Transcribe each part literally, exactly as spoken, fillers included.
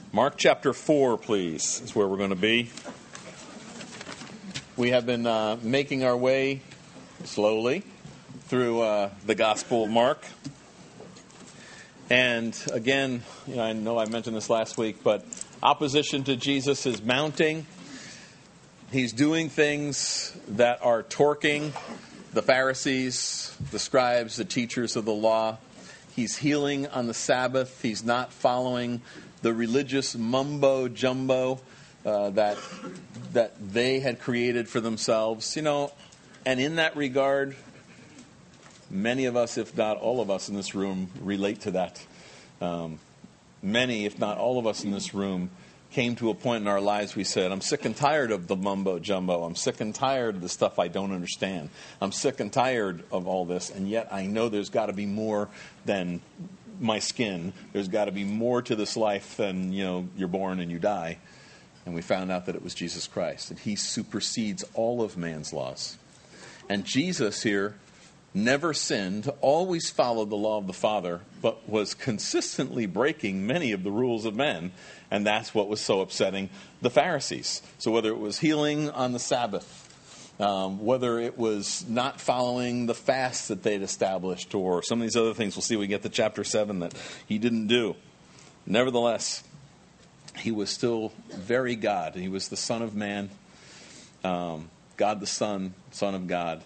Mark chapter four, please, is where we're going to be. We have been uh, making our way slowly through uh, the Gospel of Mark. And again, you know, I know I mentioned this last week, but opposition to Jesus is mounting. He's doing things that are torquing the Pharisees, the scribes, the teachers of the law. He's healing on the Sabbath. He's not following the religious mumbo-jumbo uh, that that they had created for themselves. You know, and in that regard, many of us, if not all of us in this room, relate to that. Um, many, if not all of us in this room, came to a point in our lives we said, I'm sick and tired of the mumbo-jumbo. I'm sick and tired of the stuff I don't understand. I'm sick and tired of all this, and yet I know there's got to be more than my skin. There's got to be more to this life than, you know, you're born and you die. And we found out that it was Jesus Christ, that he supersedes all of man's laws. And Jesus here never sinned, always followed the law of the Father, but was consistently breaking many of the rules of men. And that's what was so upsetting the Pharisees. So whether it was healing on the Sabbath, um, whether it was not following the fast that they'd established, or some of these other things, we'll see when we get to chapter seven, that he didn't do. Nevertheless, he was still very God. He was the Son of Man, um, God the Son, Son of God.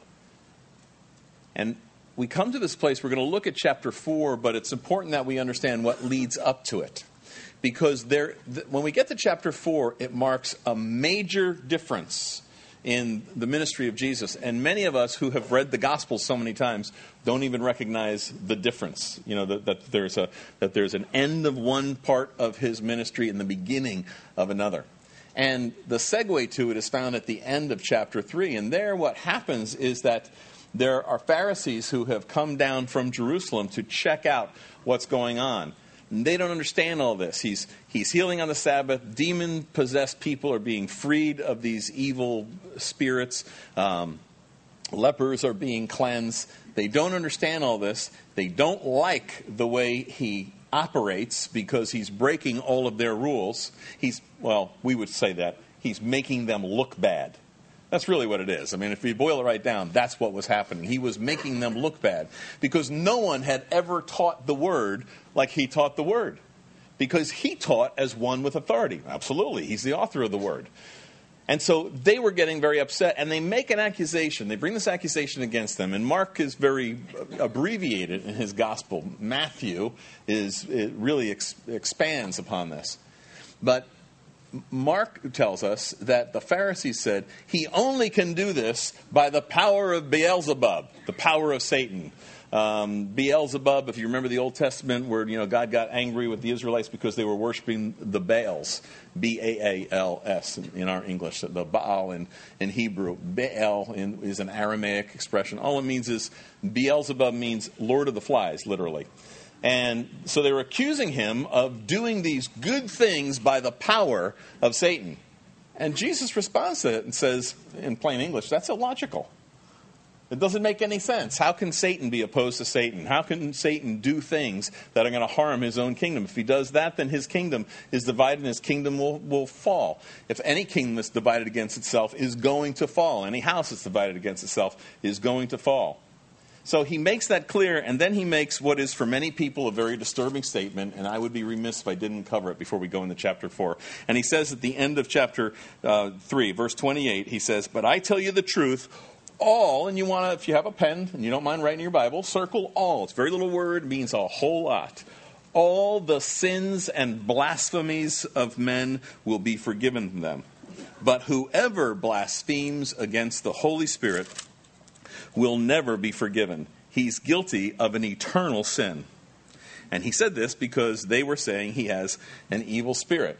And we come to this place, we're going to look at chapter four, but it's important that we understand what leads up to it. Because there, th- when we get to chapter four, it marks a major difference in the ministry of Jesus. And many of us who have read the Gospels so many times don't even recognize the difference. You know, that, that there's a that there's an end of one part of his ministry and the beginning of another. And the segue to it is found at the end of chapter three. And there what happens is that there are Pharisees who have come down from Jerusalem to check out what's going on. And they don't understand all this. He's he's healing on the Sabbath. Demon-possessed people are being freed of these evil spirits. Um, lepers are being cleansed. They don't understand all this. They don't like the way he operates because he's breaking all of their rules. He's, well, we would say that. He's making them look bad. That's really what it is. I mean, if you boil it right down, that's what was happening. He was making them look bad because no one had ever taught the word like he taught the word. Because he taught as one with authority. Absolutely. He's the author of the word. And so they were getting very upset, and they make an accusation. They bring this accusation against them. And Mark is very abbreviated in his gospel. Matthew is it really ex- expands upon this. But Mark tells us that the Pharisees said, he only can do this by the power of Beelzebub, the power of Satan. Um, Beelzebub, if you remember the Old Testament, where you know God got angry with the Israelites because they were worshiping the Baals, B A A L S in, in our English, the Baal in, in Hebrew. Baal in, is an Aramaic expression. All it means is, Beelzebub means Lord of the Flies, literally. And so they were accusing him of doing these good things by the power of Satan. And Jesus responds to it and says, in plain English, that's illogical. It doesn't make any sense. How can Satan be opposed to Satan? How can Satan do things that are going to harm his own kingdom? If he does that, then his kingdom is divided and his kingdom will, will fall. If any kingdom that's divided against itself is going to fall, any house that's divided against itself is going to fall. So he makes that clear, and then he makes what is for many people a very disturbing statement, and I would be remiss if I didn't cover it before we go into chapter four. And he says at the end of chapter uh, three, verse twenty-eight, he says, but I tell you the truth, all, and you want to, if you have a pen and you don't mind writing your Bible, circle all. It's a very little word, means a whole lot. All the sins and blasphemies of men will be forgiven them. But whoever blasphemes against the Holy Spirit will never be forgiven. He's guilty of an eternal sin. And he said this because they were saying he has an evil spirit.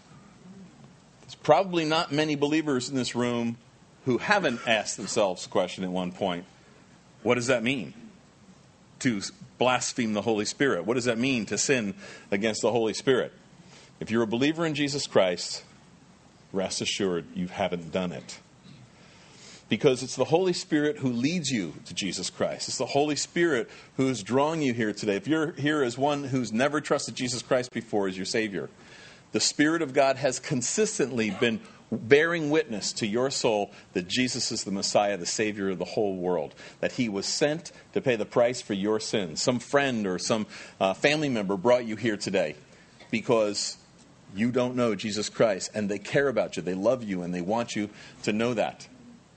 There's probably not many believers in this room who haven't asked themselves the question at one point, what does that mean to blaspheme the Holy Spirit? What does that mean to sin against the Holy Spirit? If you're a believer in Jesus Christ, rest assured you haven't done it. Because it's the Holy Spirit who leads you to Jesus Christ. It's the Holy Spirit who is drawing you here today. If you're here as one who's never trusted Jesus Christ before as your Savior, The Spirit of God has consistently been bearing witness to your soul that Jesus is the Messiah, the Savior of the whole world, that he was sent to pay the price for your sins. Some friend or some uh, family member brought you here today because you don't know Jesus Christ, and they care about you, they love you, and they want you to know that.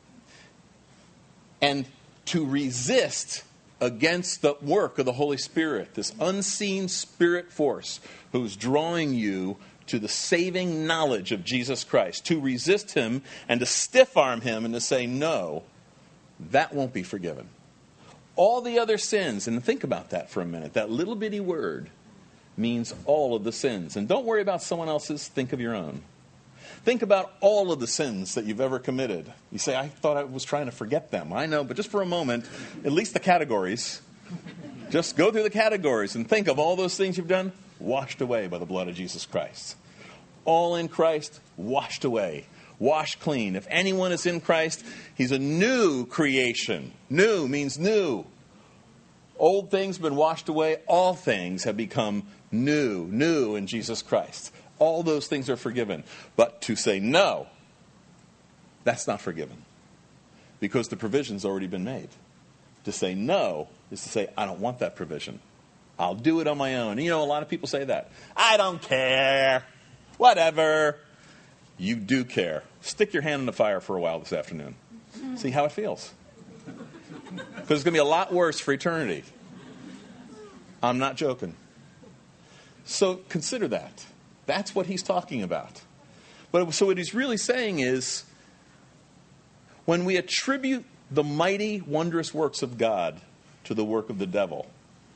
And to resist against the work of the Holy Spirit, this unseen spirit force who's drawing you to the saving knowledge of Jesus Christ, to resist him and to stiff-arm him and to say no, that won't be forgiven. All the other sins, and think about that for a minute, that little bitty word means all of the sins. And don't worry about someone else's, think of your own. Think about all of the sins that you've ever committed. You say, I thought I was trying to forget them. I know, but just for a moment, at least the categories. Just go through the categories and think of all those things you've done, washed away by the blood of Jesus Christ. All in Christ, washed away, washed clean. If anyone is in Christ, he's a new creation. New means new. Old things have been washed away. All things have become new, new in Jesus Christ. All those things are forgiven. But to say no, that's not forgiven. Because the provision's already been made. To say no is to say, I don't want that provision. I'll do it on my own. And you know, a lot of people say that. I don't care. Whatever. You do care. Stick your hand in the fire for a while this afternoon. See how it feels. Because it's going to be a lot worse for eternity. I'm not joking. So consider that. That's what he's talking about. But so what he's really saying is, when we attribute the mighty, wondrous works of God to the work of the devil,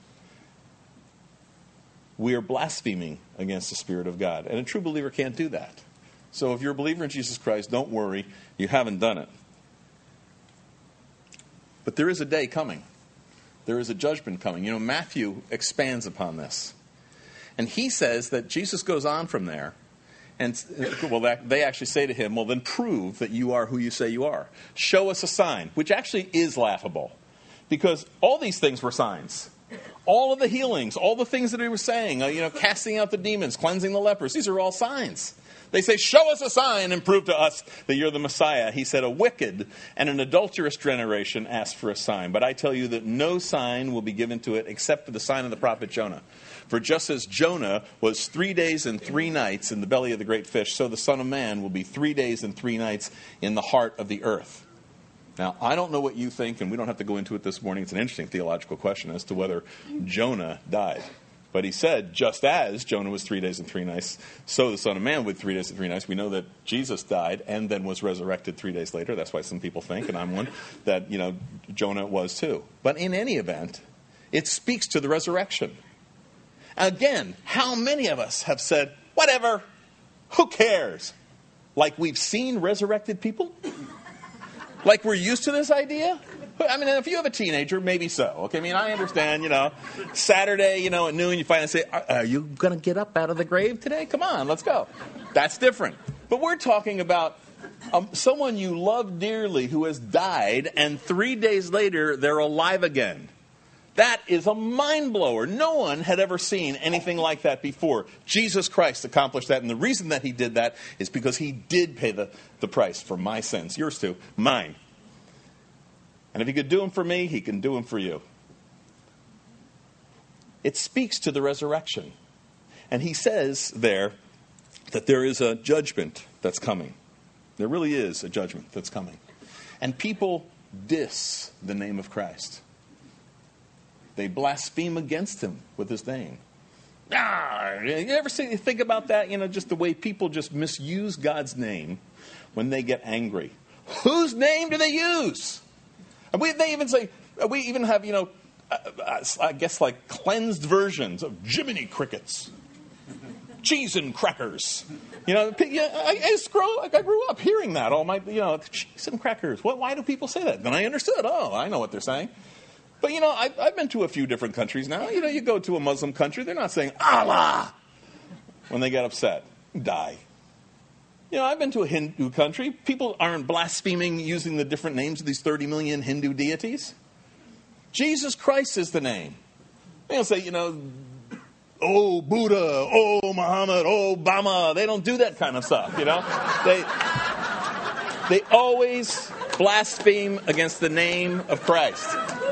we are blaspheming against the Spirit of God. And a true believer can't do that. So if you're a believer in Jesus Christ, don't worry, you haven't done it. But there is a day coming. There is a judgment coming. You know, Matthew expands upon this. And he says that Jesus goes on from there. And, well, that, they actually say to him, well, then prove that you are who you say you are. Show us a sign, which actually is laughable. Because all these things were signs. All of the healings, all the things that he was saying, uh, you know, casting out the demons, cleansing the lepers, these are all signs. They say, show us a sign and prove to us that you're the Messiah. He said, a wicked and an adulterous generation asked for a sign. But I tell you that no sign will be given to it except for the sign of the prophet Jonah. For just as Jonah was three days and three nights in the belly of the great fish, so the Son of Man will be three days and three nights in the heart of the earth. Now, I don't know what you think, and we don't have to go into it this morning. It's an interesting theological question as to whether Jonah died. But he said, just as Jonah was three days and three nights, so the Son of Man would three days and three nights. We know that Jesus died and then was resurrected three days later. That's why some people think, and I'm one, that, you know, Jonah was too. But in any event, it speaks to the resurrection. Again, how many of us have said, whatever, who cares? Like we've seen resurrected people? Like we're used to this idea? I mean, if you have a teenager, maybe so. Okay, I mean, I understand, you know, Saturday, you know, at noon, you finally say, are, are you going to get up out of the grave today? Come on, let's go. That's different. But we're talking about um, someone you love dearly who has died, and three days later, they're alive again. That is a mind blower. No one had ever seen anything like that before. Jesus Christ accomplished that, and the reason that he did that is because he did pay the, the price for my sins. Yours too. Mine. And if he could do them for me, he can do them for you. It speaks to the resurrection. And he says there that there is a judgment that's coming. There really is a judgment that's coming. And people diss the name of Christ. They blaspheme against him with his name. Ah, you ever see, think about that? You know, just the way people just misuse God's name when they get angry. Whose name do they use? And we, they even say, we even have, you know, uh, I guess like cleansed versions of Jiminy Crickets, cheese and crackers. You know, I, I, scroll, I grew up hearing that all my, you know, cheese and crackers. What, why do people say that? Then I understood. Oh, I know what they're saying. But, you know, I, I've been to a few different countries now. You know, you go to a Muslim country, they're not saying Allah when they get upset. Die. You know, I've been to a Hindu country. People aren't blaspheming using the different names of these thirty million Hindu deities. Jesus Christ is the name. They'll say, you know, oh, Buddha, oh, Muhammad, oh, Obama. They don't do that kind of stuff, you know. They, they always blaspheme against the name of Christ.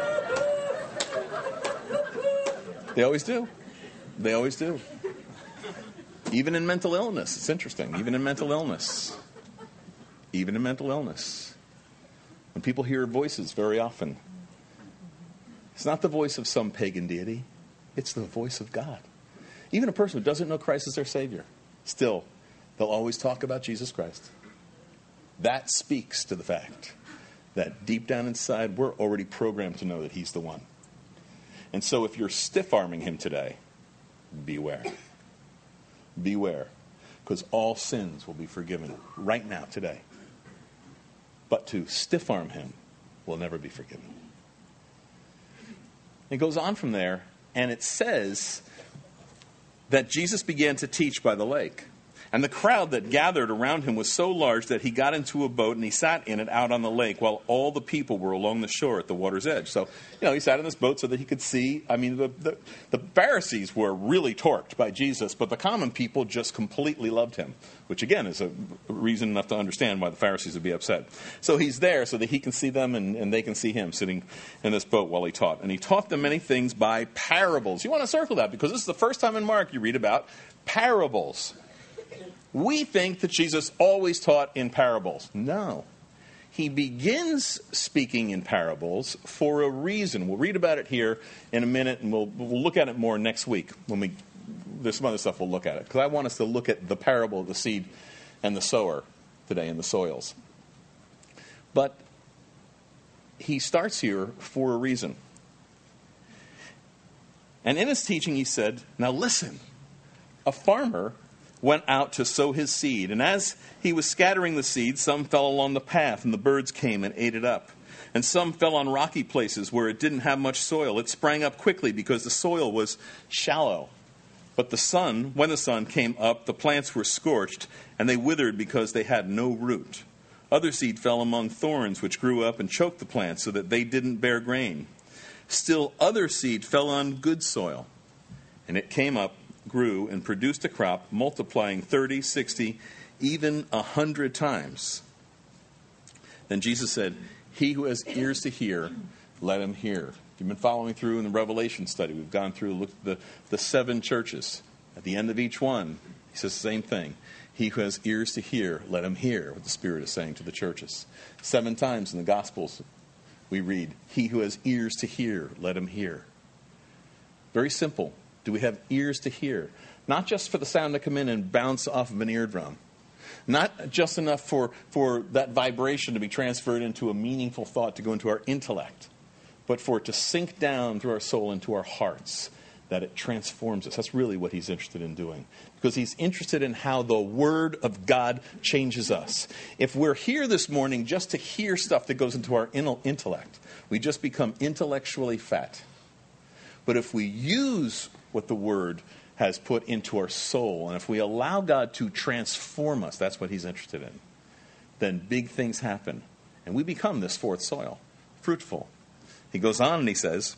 They always do. They always do. Even in mental illness. It's interesting. Even in mental illness. Even in mental illness. When people hear voices very often, it's not the voice of some pagan deity. It's the voice of God. Even a person who doesn't know Christ as their Savior, still, they'll always talk about Jesus Christ. That speaks to the fact that deep down inside, we're already programmed to know that He's the one. And so if you're stiff-arming Him today, beware. Beware. Because all sins will be forgiven right now, today. But to stiff-arm Him will never be forgiven. It goes on from there, and it says that Jesus began to teach by the lake. And the crowd that gathered around Him was so large that He got into a boat and He sat in it out on the lake while all the people were along the shore at the water's edge. So, you know, He sat in this boat so that He could see. I mean, the, the, the Pharisees were really torqued by Jesus, but the common people just completely loved Him, which, again, is a reason enough to understand why the Pharisees would be upset. So He's there so that He can see them and, and they can see Him sitting in this boat while He taught. And He taught them many things by parables. You want to circle that because this is the first time in Mark you read about parables. We think that Jesus always taught in parables. No. He begins speaking in parables for a reason. We'll read about it here in a minute, and we'll, we'll look at it more next week. When we, there's some other stuff we'll look at it. Because I want us to look at the parable of the seed and the sower today in the soils. But he starts here for a reason. And in his teaching he said, now listen, a farmer went out to sow his seed. And as he was scattering the seed, some fell along the path, and the birds came and ate it up. And some fell on rocky places where it didn't have much soil. It sprang up quickly because the soil was shallow. But the sun, when the sun came up, the plants were scorched, and they withered because they had no root. Other seed fell among thorns, which grew up and choked the plants so that they didn't bear grain. Still other seed fell on good soil, and it came up, grew, and produced a crop, multiplying thirty, sixty, even a hundred times. Then Jesus said, he who has ears to hear, let him hear. If you've been following through in the Revelation study, we've gone through, looked at the, the seven churches. At the end of each one, he says the same thing. He who has ears to hear, let him hear what the Spirit is saying to the churches. Seven times in the Gospels, we read, he who has ears to hear, let him hear. Very simple. Do we have ears to hear? Not just for the sound to come in and bounce off of an eardrum. Not just enough for, for that vibration to be transferred into a meaningful thought to go into our intellect, but for it to sink down through our soul into our hearts, that it transforms us. That's really what he's interested in doing, because he's interested in how the Word of God changes us. If we're here this morning just to hear stuff that goes into our intellect, we just become intellectually fat. But if we use what the Word has put into our soul, and if we allow God to transform us, that's what he's interested in, then big things happen. And we become this fourth soil, fruitful. He goes on and he says,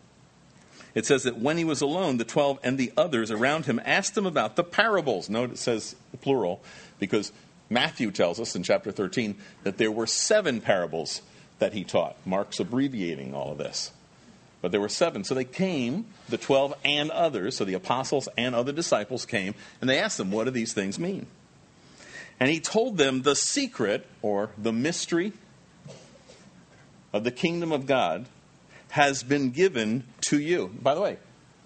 it says that when he was alone, the twelve and the others around him asked him about the parables. Note it says plural, because Matthew tells us in chapter thirteen that there were seven parables that he taught. Mark's abbreviating all of this. But there were seven. So they came, the twelve and others, so the apostles and other disciples came, and they asked them, what do these things mean? And he told them the secret, or the mystery, of the kingdom of God has been given to you. By the way,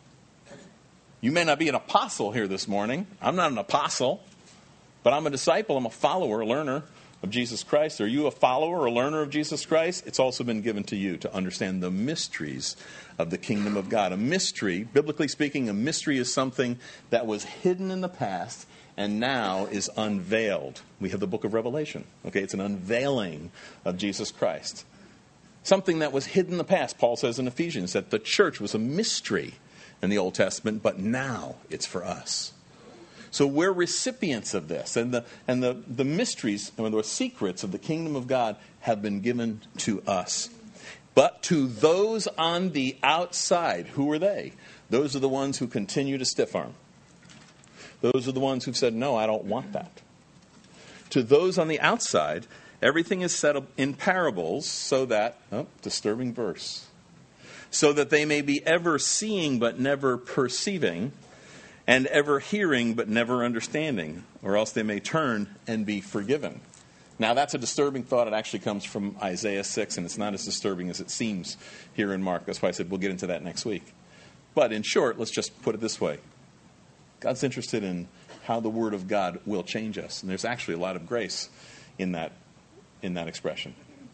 you may not be an apostle here this morning. I'm not an apostle, but I'm a disciple. I'm a follower, a learner of Jesus Christ. Are you a follower or a learner of Jesus Christ? It's also been given to you to understand the mysteries of the kingdom of God. A mystery, biblically speaking, a mystery is something that was hidden in the past and now is unveiled. We have the book of Revelation. Okay, it's an unveiling of Jesus Christ. Something that was hidden in the past, Paul says in Ephesians, that the church was a mystery in the Old Testament, but now it's for us. So we're recipients of this, and the and the, the mysteries and the secrets of the kingdom of God have been given to us. But to those on the outside, who are they? Those are the ones who continue to stiff-arm. Those are the ones who've said, no, I don't want that. To those on the outside, everything is set up in parables so that, oh, disturbing verse, so that they may be ever seeing but never perceiving, and ever hearing but never understanding, or else they may turn and be forgiven. Now, that's a disturbing thought. It actually comes from Isaiah six, and it's not as disturbing as it seems here in Mark. That's why I said we'll get into that next week. But in short, let's just put it this way. God's interested in how the Word of God will change us. And there's actually a lot of grace in that, in that expression.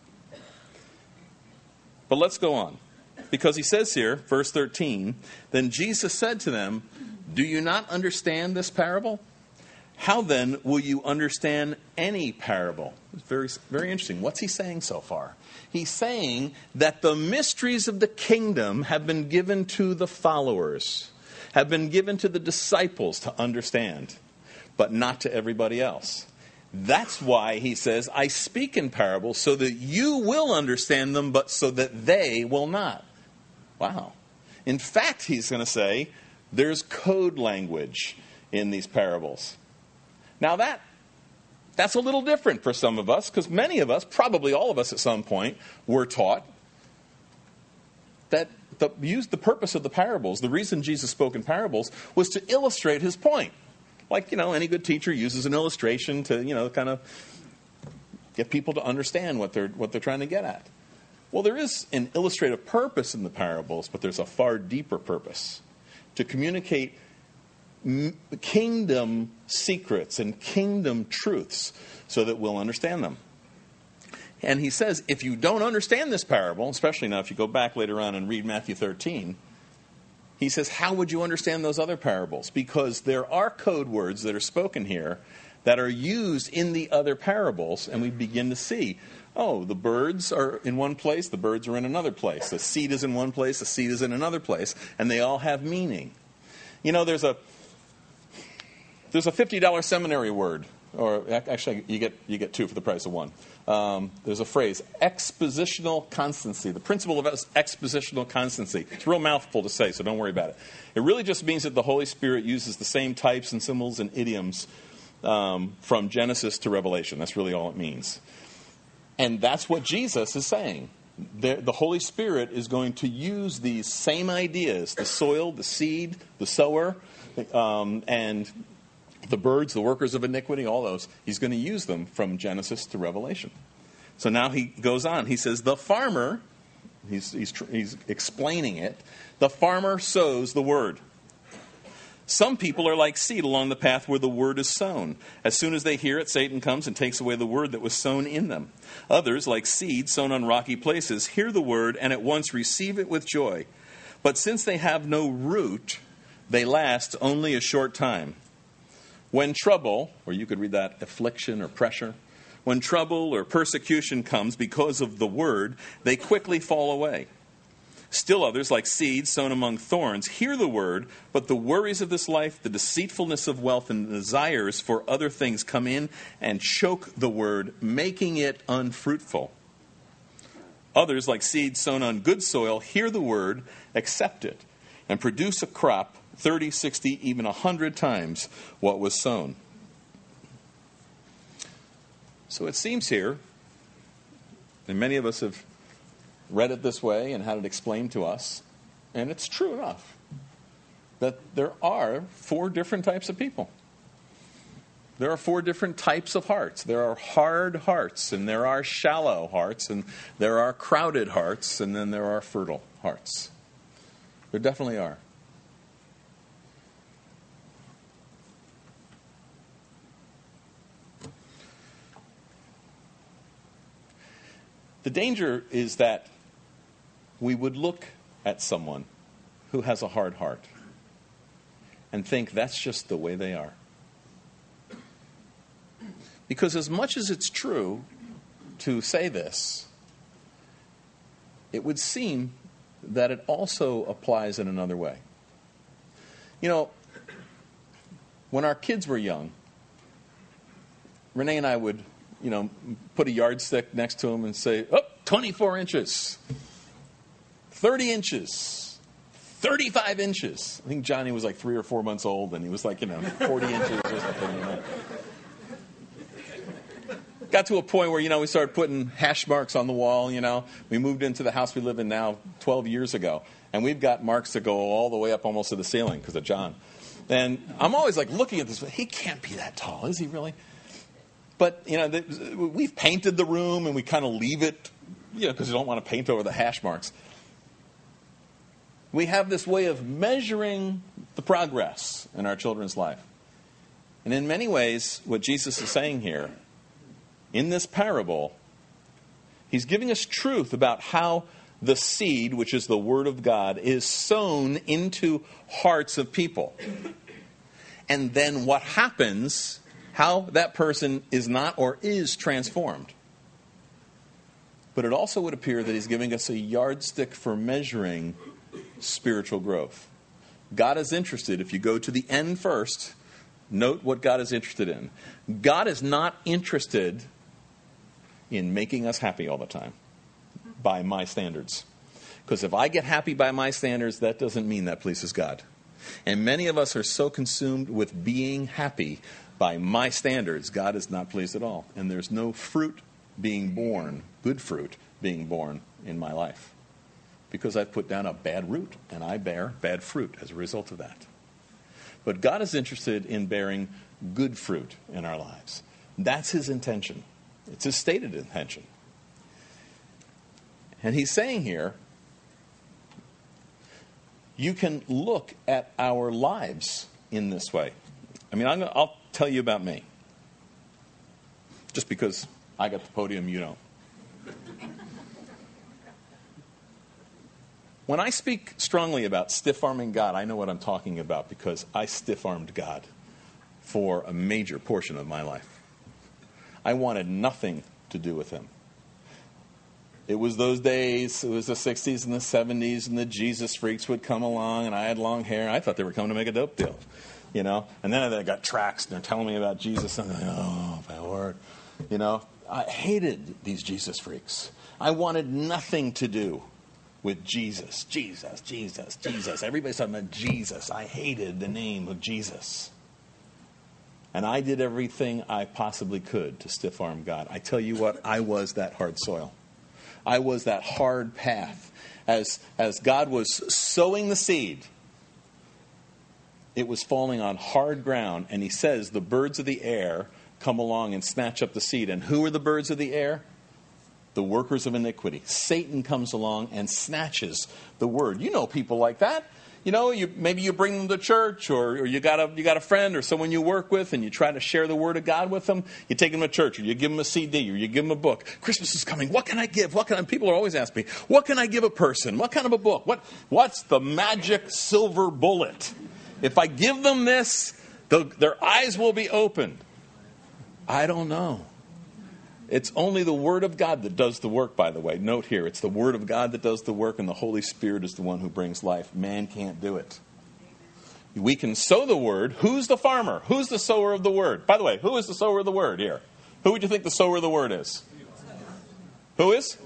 But let's go on. Because he says here, verse thirteen, then Jesus said to them, do you not understand this parable? How then will you understand any parable? It's very, very interesting. What's he saying so far? He's saying that the mysteries of the kingdom have been given to the followers, have been given to the disciples to understand, but not to everybody else. That's why he says, I speak in parables so that you will understand them, but so that they will not. Wow. In fact, he's going to say, there's code language in these parables. Now that, that's a little different for some of us, because many of us, probably all of us at some point, were taught that the, use the purpose of the parables, the reason Jesus spoke in parables, was to illustrate his point. Like, you know, any good teacher uses an illustration to, you know, kind of get people to understand what they're what they're trying to get at. Well, there is an illustrative purpose in the parables, but there's a far deeper purpose. To communicate m- kingdom secrets and kingdom truths so that we'll understand them. And he says, if you don't understand this parable, especially now if you go back later on and read Matthew thirteen, he says, how would you understand those other parables? Because there are code words that are spoken here that are used in the other parables, and we begin to see, oh, the birds are in one place, the birds are in another place. The seed is in one place, the seed is in another place, and they all have meaning. You know, there's a there's a fifty dollars seminary word, or actually you get you get two for the price of one. Um, there's a phrase, expositional constancy, the principle of expositional constancy. It's a real mouthful to say, so don't worry about it. It really just means that the Holy Spirit uses the same types and symbols and idioms um, from Genesis to Revelation. That's really all it means. And that's what Jesus is saying. The, the Holy Spirit is going to use these same ideas, the soil, the seed, the sower, um, and the birds, the workers of iniquity, all those. He's going to use them from Genesis to Revelation. So now he goes on. He says, the farmer, he's, he's, he's explaining it, the farmer sows the word. Some people are like seed along the path where the word is sown. As soon as they hear it, Satan comes and takes away the word that was sown in them. Others, like seed sown on rocky places, hear the word and at once receive it with joy. But since they have no root, they last only a short time. When trouble, or you could read that affliction or pressure, when trouble or persecution comes because of the word, they quickly fall away. Still others, like seeds sown among thorns, hear the word, but the worries of this life, the deceitfulness of wealth, and the desires for other things come in and choke the word, making it unfruitful. Others, like seeds sown on good soil, hear the word, accept it, and produce a crop thirty, sixty, even one hundred times what was sown. So it seems here, and many of us have read it this way and had it explained to us, and it's true enough, that there are four different types of people. There are four different types of hearts. There are hard hearts, and there are shallow hearts, and there are crowded hearts, and then there are fertile hearts. There definitely are. The danger is that we would look at someone who has a hard heart and think that's just the way they are. Because as much as it's true to say this, it would seem that it also applies in another way. You know, when our kids were young, Renee and I would, you know, put a yardstick next to them and say, oh, twenty-four inches, thirty inches, thirty-five inches. I think Johnny was like three or four months old, and he was like, you know, forty inches or something. You know. Got to a point where, you know, we started putting hash marks on the wall, you know. We moved into the house we live in now twelve years ago, and we've got marks that go all the way up almost to the ceiling because of John. And I'm always like looking at this, he can't be that tall, is he really? But, you know, the, we've painted the room, and we kind of leave it, you know, because you don't want to paint over the hash marks. We have this way of measuring the progress in our children's life. And in many ways, what Jesus is saying here, in this parable, he's giving us truth about how the seed, which is the Word of God, is sown into hearts of people. And then what happens, how that person is not or is transformed. But it also would appear that he's giving us a yardstick for measuring spiritual growth. God is interested, if you go to the end first, note what God is interested in. God is not interested in making us happy all the time by my standards. Because if I get happy by my standards, that doesn't mean that pleases God. And many of us are so consumed with being happy by my standards, God is not pleased at all. And there's no fruit being born, good fruit being born in my life. Because I've put down a bad root, and I bear bad fruit as a result of that. But God is interested in bearing good fruit in our lives. That's his intention. It's his stated intention. And he's saying here, you can look at our lives in this way. I mean, I'm gonna, I'll tell you about me. Just because I got the podium, you don't. When I speak strongly about stiff-arming God, I know what I'm talking about because I stiff-armed God for a major portion of my life. I wanted nothing to do with him. It was those days, it was the sixties and the seventies, and the Jesus freaks would come along, and I had long hair, and I thought they were coming to make a dope deal, you know. And then I got tracts, and they're telling me about Jesus, and I'm like, oh, my word. You know, I hated these Jesus freaks. I wanted nothing to do with Jesus, Jesus, Jesus, Jesus. Everybody's talking about Jesus. I hated the name of Jesus. And I did everything I possibly could to stiff-arm God. I tell you what, I was that hard soil. I was that hard path. As, as God was sowing the seed, it was falling on hard ground. And he says the birds of the air come along and snatch up the seed. And who are the birds of the air? The workers of iniquity. Satan comes along and snatches the word. You know people like that. You know, you, maybe you bring them to church, or, or you got a you got a friend or someone you work with, and you try to share the word of God with them. You take them to church, or you give them a C D, or you give them a book. Christmas is coming. What can I give? What can I? People are always asking me, what can I give a person? What kind of a book? What What's the magic silver bullet? If I give them this, the, their eyes will be opened. I don't know. It's only the Word of God that does the work, by the way. Note here, it's the Word of God that does the work, and the Holy Spirit is the one who brings life. Man can't do it. We can sow the Word. Who's the farmer? Who's the sower of the Word? By the way, who is the sower of the Word here? Who would you think the sower of the Word is? Who is?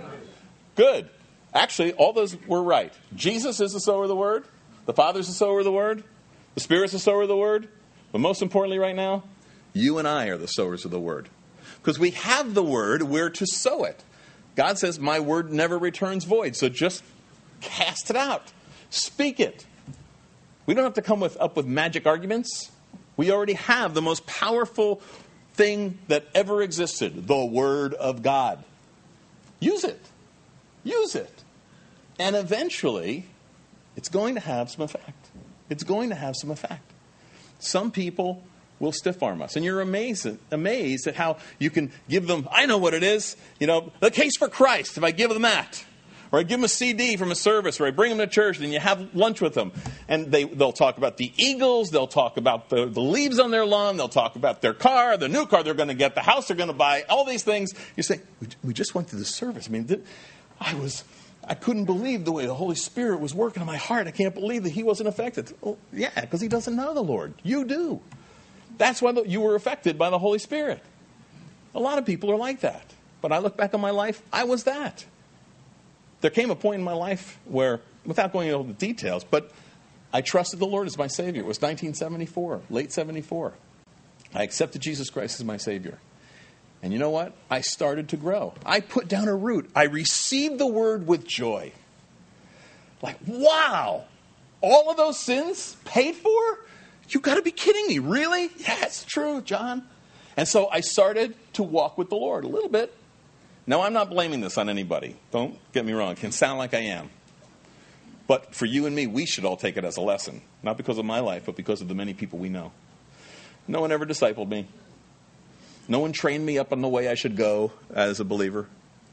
Good. Actually, all those were right. Jesus is the sower of the Word. The Father's the sower of the Word. The Spirit's the sower of the Word. But most importantly right now, you and I are the sowers of the Word. Because we have the word, we're to sow it. God says, my word never returns void. So just cast it out. Speak it. We don't have to come with, up with magic arguments. We already have the most powerful thing that ever existed, the Word of God. Use it. Use it. And eventually, it's going to have some effect. It's going to have some effect. Some people will stiff-arm us. And you're amazed, amazed at how you can give them, I know what it is, you know, the case for Christ, if I give them that. Or I give them a C D from a service, or I bring them to church, and you have lunch with them. And they, they'll talk about the Eagles, they'll talk about the, the leaves on their lawn, they'll talk about their car, the new car they're going to get, the house they're going to buy, all these things. You say, we, we just went to the service. I mean, th- I was... I couldn't believe the way the Holy Spirit was working in my heart. I can't believe that he wasn't affected. Well, yeah, because he doesn't know the Lord. You do. That's why you were affected by the Holy Spirit. A lot of people are like that. But I look back on my life, I was that. There came a point in my life where without going into all the details, but I trusted the Lord as my Savior. It was nineteen seventy-four, late seventy-four. I accepted Jesus Christ as my Savior. And you know what? I started to grow. I put down a root. I received the word with joy. Like, wow! All of those sins paid for? You got to be kidding me. Really? Yeah, it's true, John. And so I started to walk with the Lord a little bit. Now, I'm not blaming this on anybody. Don't get me wrong. It can sound like I am. But for you and me, we should all take it as a lesson. Not because of my life, but because of the many people we know. No one ever discipled me. No one trained me up on the way I should go as a believer.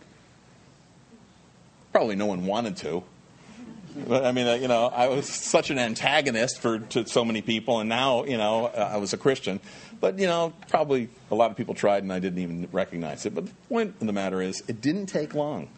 Probably no one wanted to. I mean, you know, I was such an antagonist for to so many people, and now, you know, I was a Christian. But, you know, probably a lot of people tried, and I didn't even recognize it. But the point of the matter is, it didn't take long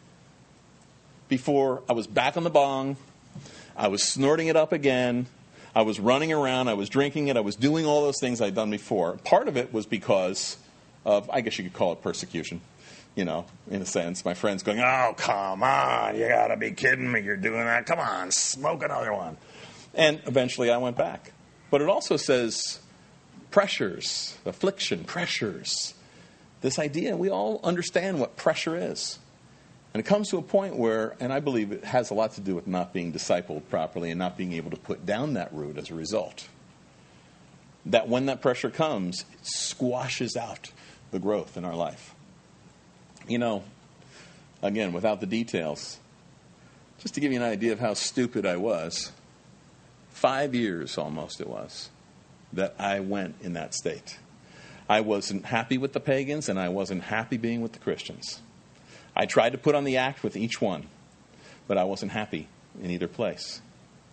before I was back on the bong, I was snorting it up again, I was running around, I was drinking it, I was doing all those things I'd done before. Part of it was because of, I guess you could call it persecution. You know, in a sense, my friends going, oh, come on, you got to be kidding me, you're doing that. Come on, smoke another one. And eventually I went back. But it also says pressures, affliction, pressures. This idea, we all understand what pressure is. And it comes to a point where, and I believe it has a lot to do with not being discipled properly and not being able to put down that root as a result. That when that pressure comes, it squashes out the growth in our life. You know, again, without the details, just to give you an idea of how stupid I was, five years almost it was that I went in that state. I wasn't happy with the pagans, and I wasn't happy being with the Christians. I tried to put on the act with each one, but I wasn't happy in either place.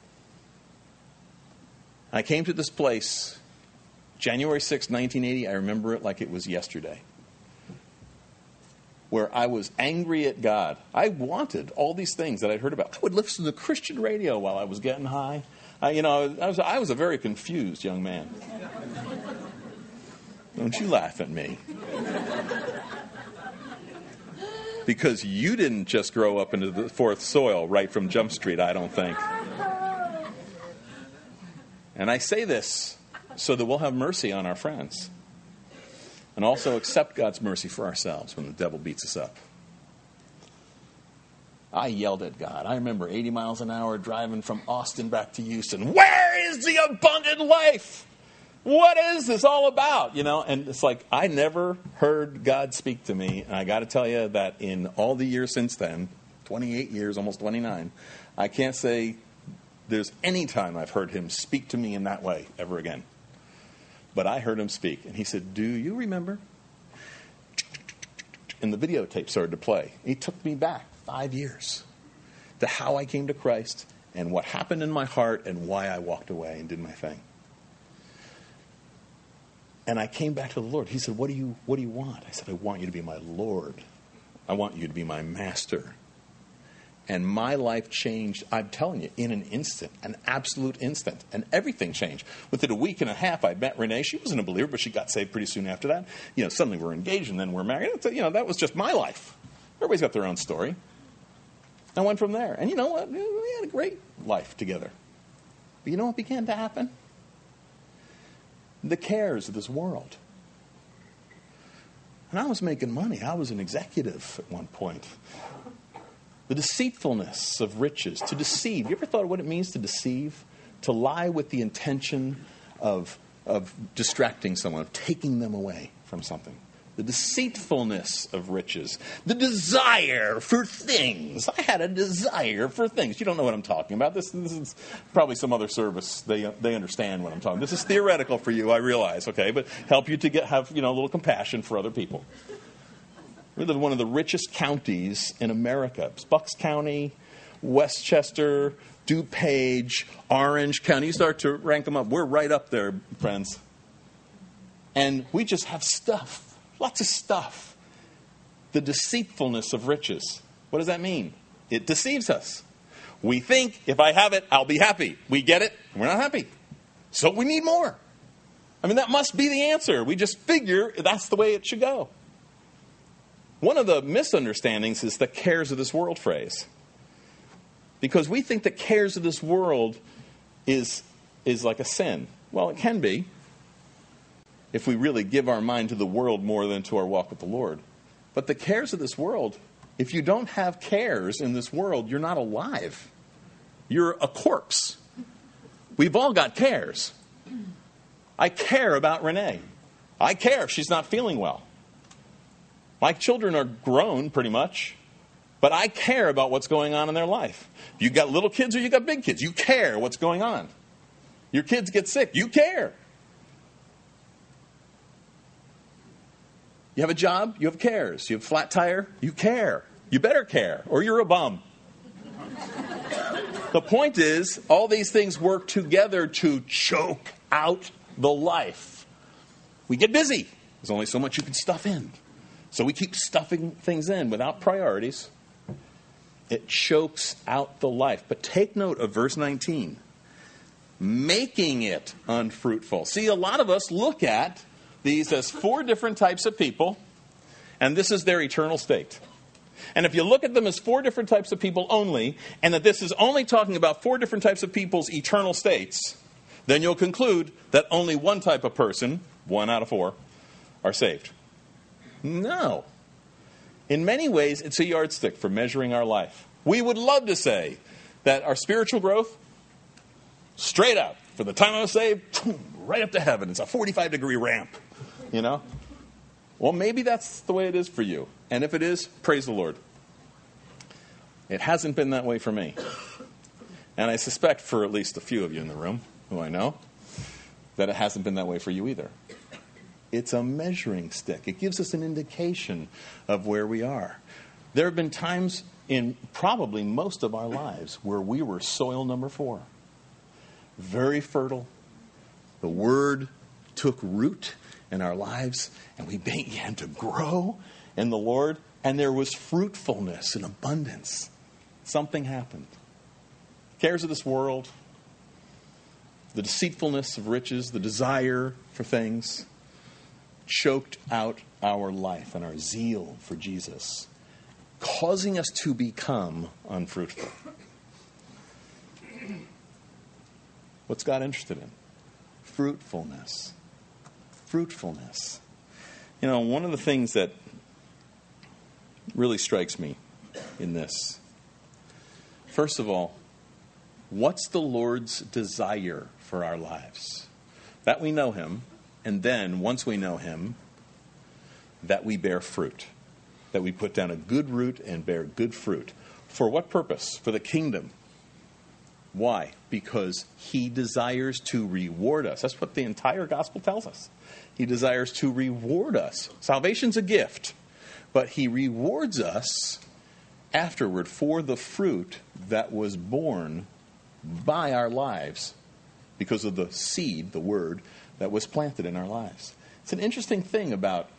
I came to this place January sixth, nineteen eighty. I remember it like it was yesterday, where I was angry at God. I wanted all these things that I'd heard about. I would listen to Christian radio while I was getting high. I, you know, I was, I was a very confused young man. Don't you laugh at me. Because you didn't just grow up into the fourth soil right from Jump Street, I don't think. And I say this so that we'll have mercy on our friends. And also accept God's mercy for ourselves when the devil beats us up. I yelled at God. I remember eighty miles an hour driving from Austin back to Houston. Where is the abundant life? What is this all about? You know, and it's like I never heard God speak to me. And I got to tell you that in all the years since then, twenty-eight years, almost twenty-nine, I can't say there's any time I've heard him speak to me in that way ever again. But I heard him speak, and he said, do you remember? And the videotape started to play. He took me back five years to how I came to Christ and what happened in my heart and why I walked away and did my thing. And I came back to the Lord. He said, what do you, what do you want? I said, I want you to be my Lord. I want you to be my master. And my life changed, I'm telling you, in an instant, an absolute instant. And everything changed. Within a week and a half, I met Renee. She wasn't a believer, but she got saved pretty soon after that. You know, suddenly we're engaged and then we're married. You know, that was just my life. Everybody's got their own story. I went from there. And you know what? We had a great life together. But you know what began to happen? The cares of this world. And I was making money. I was an executive at one point. The deceitfulness of riches, to deceive. You ever thought of what it means to deceive? To lie with the intention of, of distracting someone, of taking them away from something. The deceitfulness of riches. The desire for things. I had a desire for things. You don't know what I'm talking about. This, this is probably some other service. They they understand what I'm talking about. This is theoretical for you, I realize, okay? But help you to get have you know a little compassion for other people. We live in one of the richest counties in America. It's Bucks County, Westchester, DuPage, Orange County. You start to rank them up. We're right up there, friends. And we just have stuff. Lots of stuff. The deceitfulness of riches. What does that mean? It deceives us. We think, if I have it, I'll be happy. We get it, and we're not happy. So we need more. I mean, that must be the answer. We just figure that's the way it should go. One of the misunderstandings is the cares of this world phrase. Because we think the cares of this world is, is like a sin. Well, it can be if we really give our mind to the world more than to our walk with the Lord. But the cares of this world, if you don't have cares in this world, you're not alive. You're a corpse. We've all got cares. I care about Renee. I care if she's not feeling well. My children are grown pretty much, but I care about what's going on in their life. You got little kids or you got big kids, you care what's going on. Your kids get sick, you care. You have a job, you have cares. You have a flat tire, you care. You better care, or you're a bum. The point is, all these things work together to choke out the life. We get busy. There's only so much you can stuff in. So we keep stuffing things in without priorities. It chokes out the life. But take note of verse nineteen. Making it unfruitful. See, a lot of us look at these as four different types of people, and this is their eternal state. And if you look at them as four different types of people only, and that this is only talking about four different types of people's eternal states, then you'll conclude that only one type of person, one out of four, are saved. No. In many ways, it's a yardstick for measuring our life. We would love to say that our spiritual growth, straight up, for the time I was saved, right up to heaven. It's a forty-five degree ramp, you know? Well, maybe that's the way it is for you. And if it is, praise the Lord. It hasn't been that way for me. And I suspect for at least a few of you in the room, who I know, that it hasn't been that way for you either. It's a measuring stick. It gives us an indication of where we are. There have been times in probably most of our lives where we were soil number four. Very fertile. The Word took root in our lives, and we began to grow in the Lord, and there was fruitfulness and abundance. Something happened. Cares of this world, the deceitfulness of riches, the desire for things, choked out our life and our zeal for Jesus, causing us to become unfruitful. What's God interested in? Fruitfulness. Fruitfulness. You know, one of the things that really strikes me in this, first of all, what's the Lord's desire for our lives? That we know Him, and then, once we know Him, that we bear fruit. That we put down a good root and bear good fruit. For what purpose? For the kingdom. Why? Because He desires to reward us. That's what the entire gospel tells us. He desires to reward us. Salvation's a gift, but He rewards us afterward for the fruit that was born by our lives because of the seed, the word, that was planted in our lives. It's an interesting thing about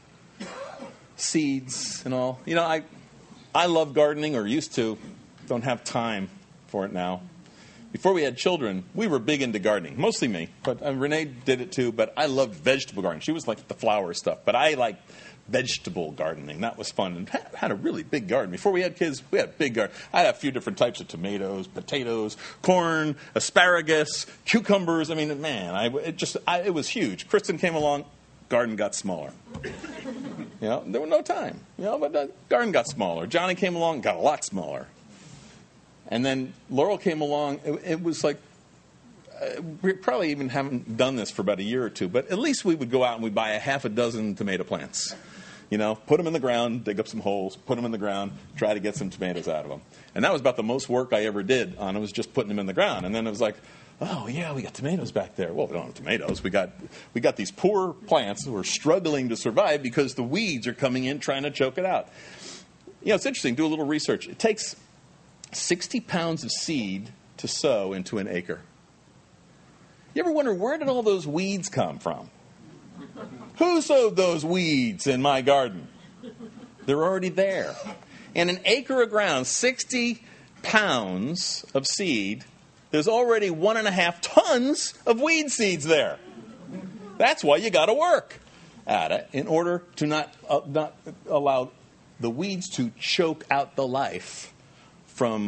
seeds and all. You know, I I love gardening, or used to. Don't have time for it now. Before we had children, we were big into gardening. Mostly me, but uh, Renee did it too. But I loved vegetable gardening. She was like the flower stuff, but I liked vegetable gardening. That was fun, and had a really big garden. Before we had kids, we had a big garden. I had a few different types of tomatoes, potatoes, corn, asparagus, cucumbers. I mean, man, I, it just I, it was huge. Kristen came along, garden got smaller. You know, there was no time. You know, but the garden got smaller. Johnny came along, got a lot smaller. And then Laurel came along. It, it was like, uh, we probably even haven't done this for about a year or two, but at least we would go out and we'd buy a half a dozen tomato plants. You know, put them in the ground, dig up some holes, put them in the ground, try to get some tomatoes out of them. And that was about the most work I ever did on it, was just putting them in the ground. And then it was like, oh, yeah, we got tomatoes back there. Well, we don't have tomatoes. We got we got these poor plants who are struggling to survive because the weeds are coming in trying to choke it out. You know, it's interesting. Do a little research. It takes sixty pounds of seed to sow into an acre. You ever wonder, where did all those weeds come from? Who sowed those weeds in my garden? They're already there. In an acre of ground, sixty pounds of seed, there's already one and a half tons of weed seeds there. That's why you got to work at it in order to not uh, not allow the weeds to choke out the life from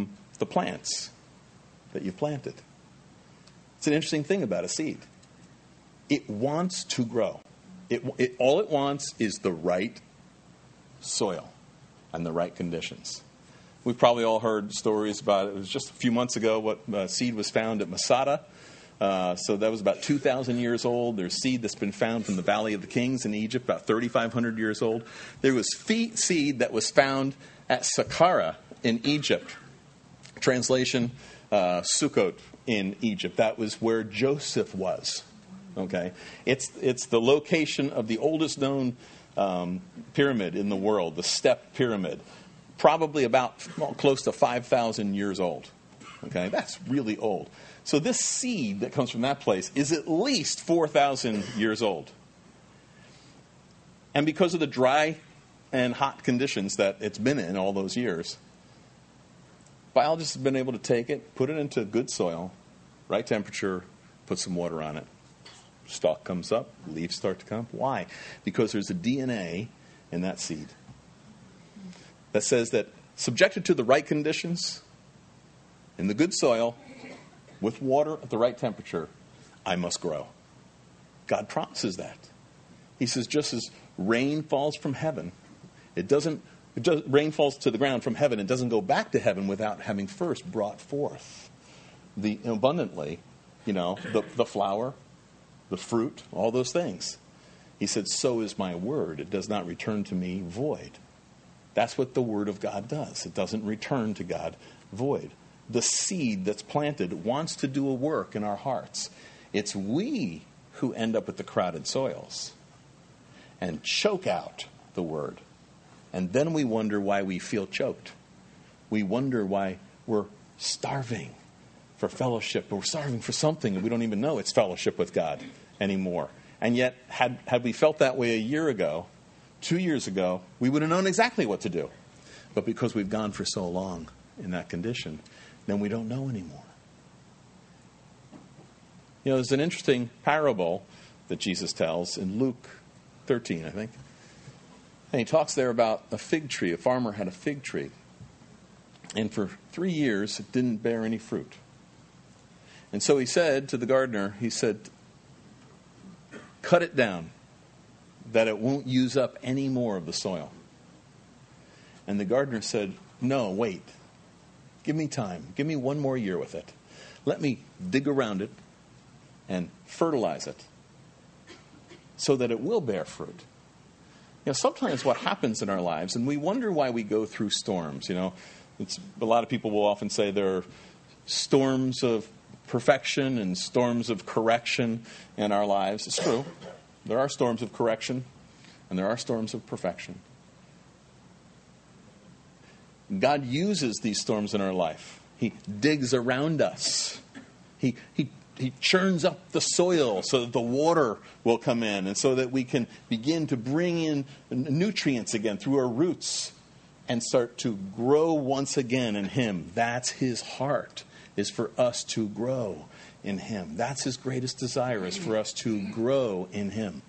the plants that you planted. It's an interesting thing about a seed. It wants to grow. It, it, all it wants is the right soil and the right conditions. We've probably all heard stories about it. It was just a few months ago what uh, seed was found at Masada. Uh, so that was about two thousand years old. There's seed that's been found from the Valley of the Kings in Egypt, about thirty-five hundred years old. There was fe- seed that was found at Saqqara in Egypt. Translation, uh, Sukkot in Egypt. That was where Joseph was. Okay, It's it's the location of the oldest known um, pyramid in the world, the Step Pyramid. Probably about well, close to five thousand years old. Okay, that's really old. So this seed that comes from that place is at least four thousand years old. And because of the dry and hot conditions that it's been in all those years, biologists have been able to take it, put it into good soil, right temperature, put some water on it. Stalk comes up, leaves start to come. Why? Because there's a D N A in that seed that says that subjected to the right conditions, in the good soil, with water at the right temperature, I must grow. God promises that. He says just as rain falls from heaven, it doesn't, it does, rain falls to the ground from heaven, it doesn't go back to heaven without having first brought forth the abundantly, you know, the, the flower, the fruit, all those things. He said, so is my word. It does not return to me void. That's what the word of God does. It doesn't return to God void. The seed that's planted wants to do a work in our hearts. It's we who end up with the crowded soils and choke out the word. And then we wonder why we feel choked. We wonder why we're starving for fellowship. We're starving for something and we don't even know it's fellowship with God anymore. And yet, had, had we felt that way a year ago, two years ago, we would have known exactly what to do. But because we've gone for so long in that condition, then we don't know anymore. You know, there's an interesting parable that Jesus tells in Luke thirteen, I think. And he talks there about a fig tree. A farmer had a fig tree. And for three years, it didn't bear any fruit. And so he said to the gardener, he said, cut it down, that it won't use up any more of the soil. And the gardener said, no, wait. Give me time. Give me one more year with it. Let me dig around it and fertilize it so that it will bear fruit. You know, sometimes what happens in our lives, and we wonder why we go through storms. You know, it's, a lot of people will often say there are storms of perfection and storms of correction in our lives. It's true. There are storms of correction and there are storms of perfection. God uses these storms in our life. He digs around us. He, he, he churns up the soil so that the water will come in and so that we can begin to bring in nutrients again through our roots and start to grow once again in Him. That's His heart, is for us to grow in Him. That's His greatest desire, is for us to grow in Him.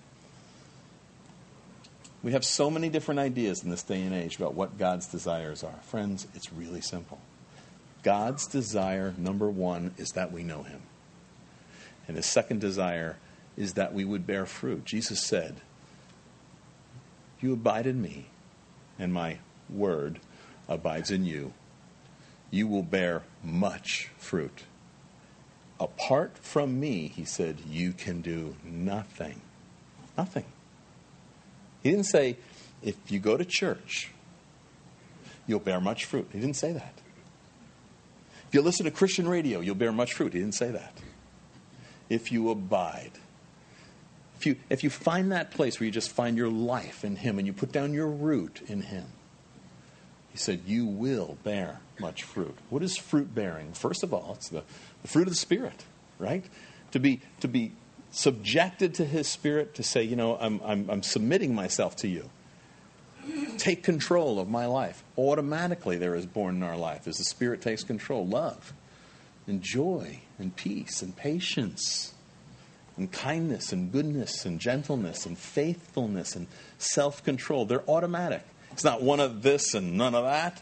We have so many different ideas in this day and age about what God's desires are. Friends, it's really simple. God's desire, number one, is that we know Him. And His second desire is that we would bear fruit. Jesus said, you abide in me, and my word abides in you. You will bear much fruit. Apart from me, He said, you can do nothing. Nothing. He didn't say, if you go to church, you'll bear much fruit. He didn't say that. If you listen to Christian radio, you'll bear much fruit. He didn't say that. If you abide. If you, if you find that place where you just find your life in Him and you put down your root in Him, He said, you will bear much fruit. What is fruit bearing? First of all, it's the, the fruit of the Spirit, right? To be to be subjected to His Spirit, to say, you know, I'm I'm, I'm submitting myself to you. Take control of my life. Automatically there is born in our life, as the Spirit takes control, love and joy and peace and patience and kindness and goodness and gentleness and faithfulness and self-control. They're automatic. It's not one of this and none of that.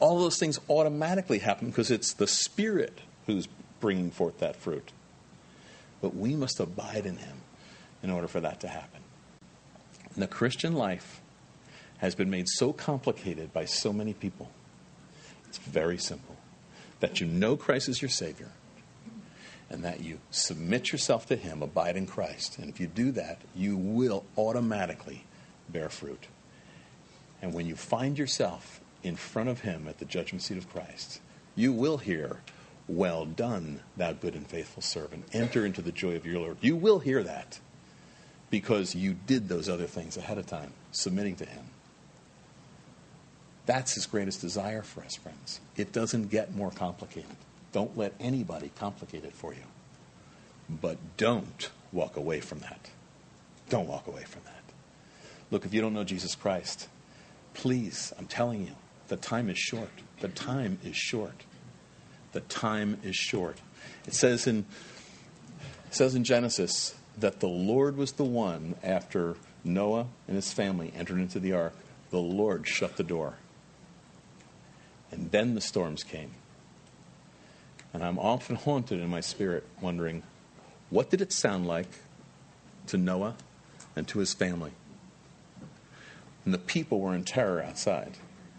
all those things automatically happen because it's the Spirit who's bringing forth that fruit. But we must abide in him in order for that to happen. And the Christian life has been made so complicated by so many people. It's very simple. That you know Christ is your Savior, and that you submit yourself to him, abide in Christ. And if you do that, you will automatically bear fruit. And when you find yourself in front of him at the judgment seat of Christ, you will hear, "Well done, thou good and faithful servant. Enter into the joy of your Lord." You will hear that because you did those other things ahead of time, submitting to him. That's his greatest desire for us, friends. It doesn't get more complicated. Don't let anybody complicate it for you. But don't walk away from that. Don't walk away from that. Look, if you don't know Jesus Christ, please, I'm telling you, the time is short. The time is short. The time is short. It says in, it says in Genesis that the Lord was the one, after Noah and his family entered into the ark, the Lord shut the door. And then the storms came. And I'm often haunted in my spirit, wondering, what did it sound like to Noah and to his family? And the people were in terror outside.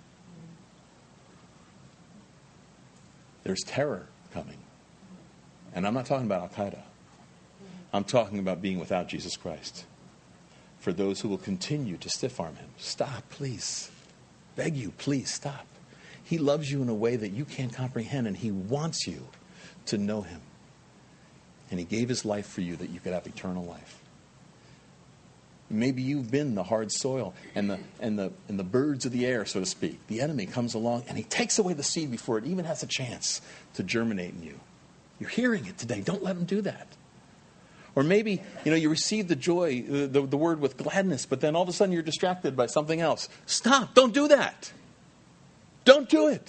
There's terror coming. And I'm not talking about Al-Qaeda. I'm talking about being without Jesus Christ. For those who will continue to stiff-arm him. Stop, please. Beg you, please stop. He loves you in a way that you can't comprehend, and he wants you to know him. And he gave his life for you that you could have eternal life. Maybe you've been the hard soil and the and the and the birds of the air, so to speak. The enemy comes along and he takes away the seed before it even has a chance to germinate in you. You're hearing it today. Don't let him do that. Or maybe, you know, you receive the joy, the, the, the word with gladness, but then all of a sudden you're distracted by something else. Stop. Don't do that. Don't do it.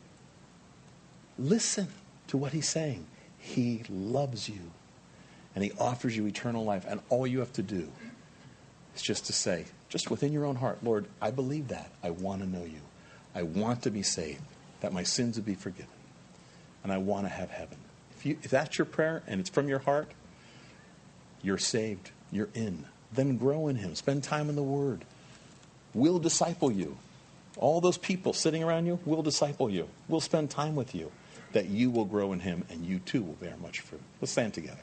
Listen to what he's saying. He loves you. And he offers you eternal life. And all you have to do is just to say, just within your own heart, Lord, I believe that. I want to know you. I want to be saved, that my sins would be forgiven. And I want to have heaven. If you, if that's your prayer and it's from your heart, you're saved. You're in. Then grow in him. Spend time in the Word. We'll disciple you. All those people sitting around you will disciple you. We'll spend time with you, that you will grow in him and you too will bear much fruit. Let's stand together.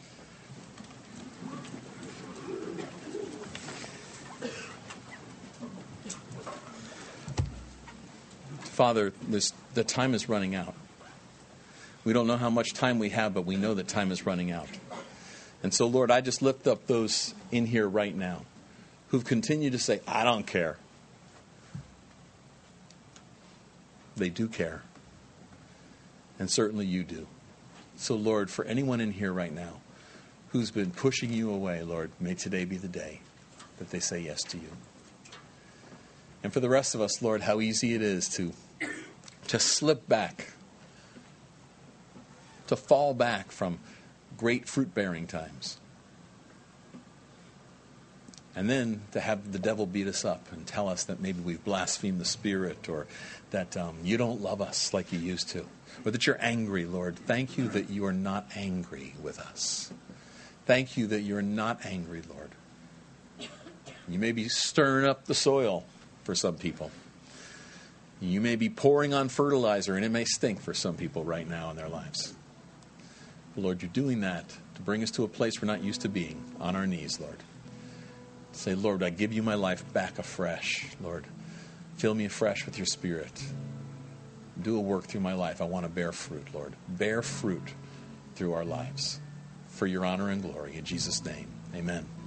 Father, this, the time is running out. We don't know how much time we have, but we know that time is running out. And so, Lord, I just lift up those in here right now who've continued to say, I don't care. They do care. And certainly you do. So, Lord, for anyone in here right now who's been pushing you away, Lord, may today be the day that they say yes to you. And for the rest of us, Lord, how easy it is to, to slip back, to fall back from great fruit-bearing times. And then to have the devil beat us up and tell us that maybe we've blasphemed the Spirit, or that um, you don't love us like you used to, or that you're angry, Lord. Thank you that you are not angry with us. Thank you that you're not angry, Lord. You may be stirring up the soil for some people. You may be pouring on fertilizer, and it may stink for some people right now in their lives. But Lord, you're doing that to bring us to a place we're not used to being, on our knees, Lord. Say, Lord, I give you my life back afresh, Lord. Fill me afresh with your Spirit. Do a work through my life. I want to bear fruit, Lord. Bear fruit through our lives for your honor and glory. In Jesus' name, amen.